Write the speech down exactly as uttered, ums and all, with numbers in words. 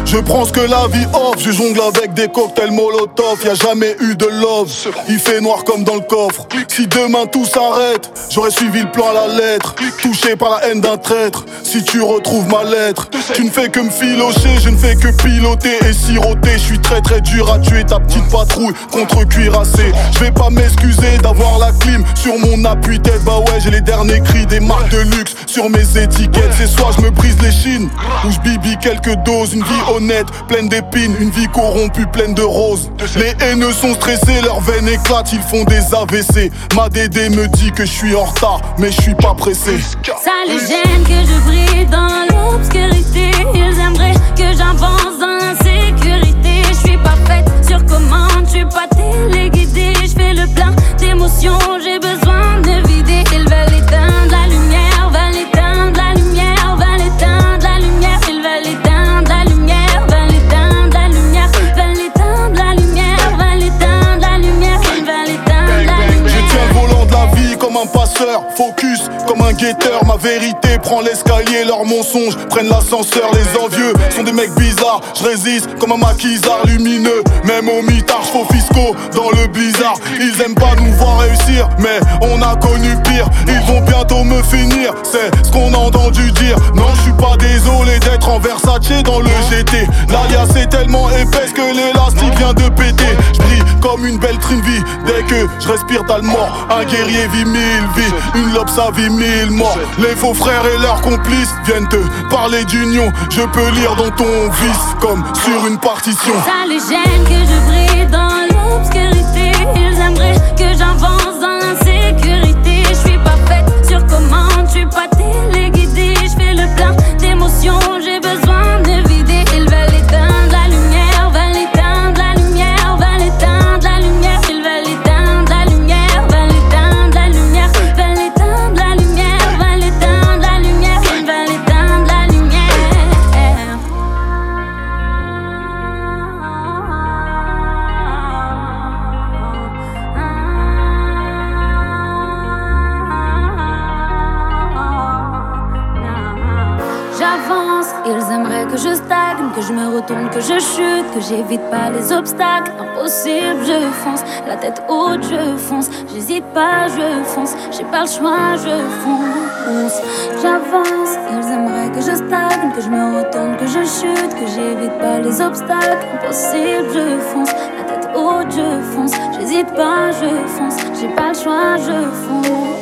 Je prends ce que la vie offre, je jongle avec des cocktails molotov. Y'a jamais eu de love, il fait noir comme dans le coffre. Si demain tout s'arrête, j'aurais suivi le plan à la lettre. Touché par la haine d'un traître, si tu retrouves ma lettre. Tu ne fais que me filocher, je ne fais que piloter et siroter. Je suis très très dur à tuer, ta petite patrouille contre cuirassé. Je vais pas m'excuser d'avoir la clim sur mon appui-tête. Bah ouais, j'ai les derniers cris des marques de luxe sur mes étiquettes. C'est soit je me brise les chines ou je bibi quelques doses. Une vie honnête, pleine d'épines, une vie corrompue, pleine de roses. Les haineux sont stressés, leurs veines éclatent, ils font des A V C. Ma Dédé me dit que je suis en retard, mais je suis pas pressé. Ça les gêne que je brille dans l'obscurité. Ils aimeraient que j'avance dans l'insécurité. Je suis pas faite sur commande, je suis pas téléguidée. Je fais le plein d'émotions, j'ai besoin de vider. Ils veulent éteindre la lumière, veulent éteindre la lumière, veulent éteindre la lumière. Ils veulent éteindre la lumière, veulent éteindre la lumière, veulent éteindre la lumière, veulent éteindre la lumière. Ils veulent éteindre la lumière. Je tiens le volant de la vie comme un passeur, focus comme un guetteur. Ma vérité prend l'escalier, leurs mensonges prennent l'ascenseur. Les envieux sont des mecs bizarres, je résiste comme un maquisard lumineux. Même au mitard, faux fiscaux dans le blizzard. Ils aiment pas nous voir réussir, mais on a connu pire. Ils vont bientôt me finir, c'est ce qu'on a entendu dire. Non, je suis pas désolé d'être en Versace dans le G T. L'alias est tellement épaisse que l'élastique vient de péter. Je brille comme une belle trinvie, dès que je respire t'as le mort. Un guerrier vit mille vies, une lobe ça vit mille morts. Les faux frères et leurs complices viennent te parler d'union. Je peux lire dans ton vice comme sur une partition. Ça les gêne que je brille dans l'obscurité. Ils aimeraient que j'avance dans l'insécurité. Je suis pas faite sur commande, je suis pas téléguidée. Je fais le plein d'émotions, j'ai besoin de vider. Ils veulent éteindre la lumière, veulent éteindre la lumière, veulent éteindre la lumière. Ils veulent éteindre la lumière, veulent éteindre la lumière, veulent éteindre la lumière, veulent éteindre la lumière. Ils veulent éteindre la lumière. J'avance, ils aimeraient que je stagne, que je me retourne, que je chute, que j'évite pas les obstacles. Impossible, je fonce, la tête haute, je fonce. J'hésite pas, je fonce, j'ai pas le choix, je fonce. J'avance, ils aimeraient que je stagne, que je me retourne, que je chute, que j'évite pas les obstacles. Impossible, je fonce, la tête haute, je fonce. J'hésite pas, je fonce, j'ai pas le choix, je fonce.